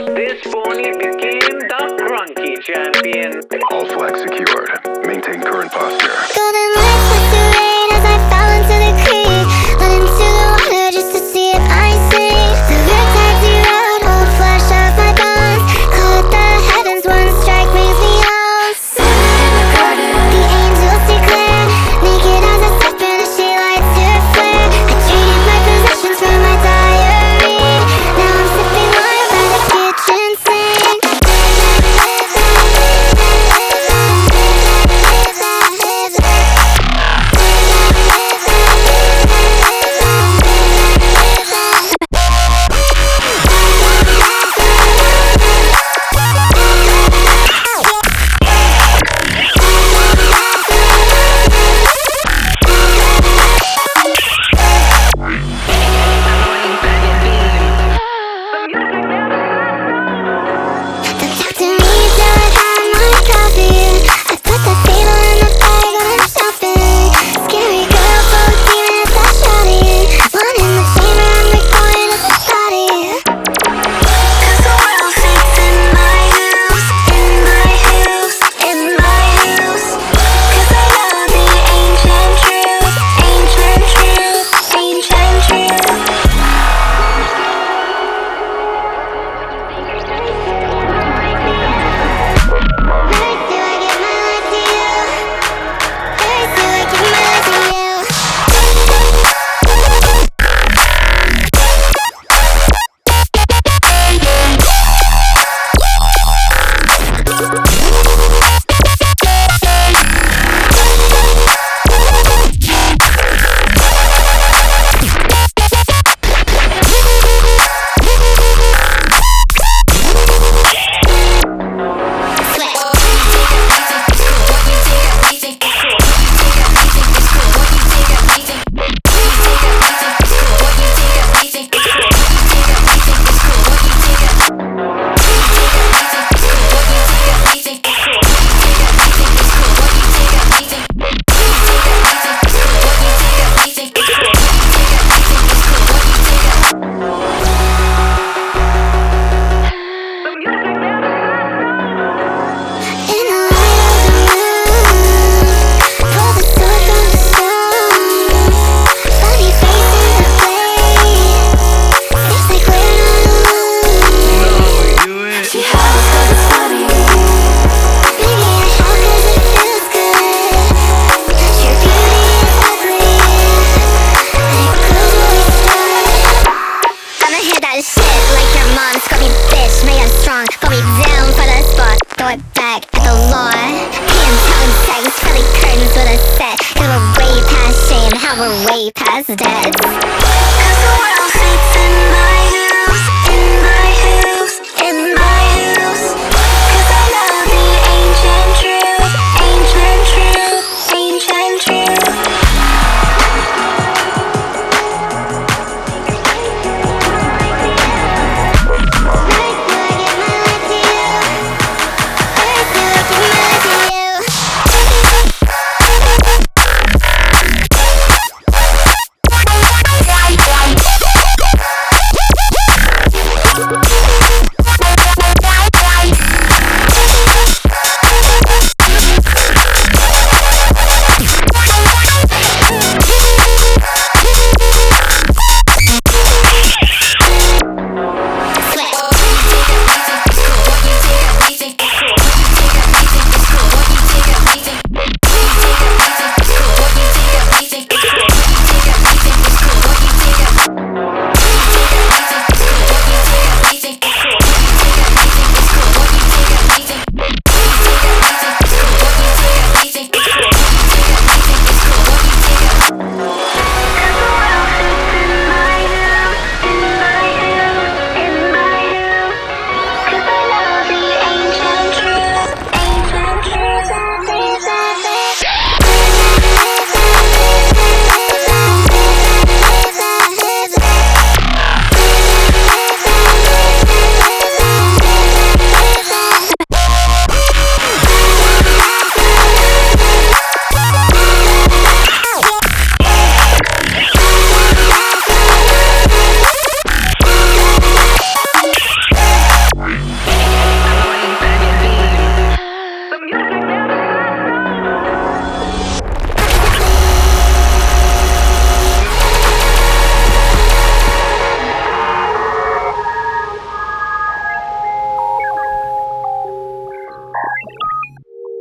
This pony became the Cronky champion. All flags secured. Maintain current posture. Golden lights masquerade as I fell into the creek. Went into the water just to see if I sink. The riptide zeroed, all flesh off my bones. Caught the heavens, one strike brings me home. Sitting in the garden, the angels declare. Naked as a serpent as she lights her flare. I traded my possessions for my diary. Now I'm sipping wine by the kitchen sink.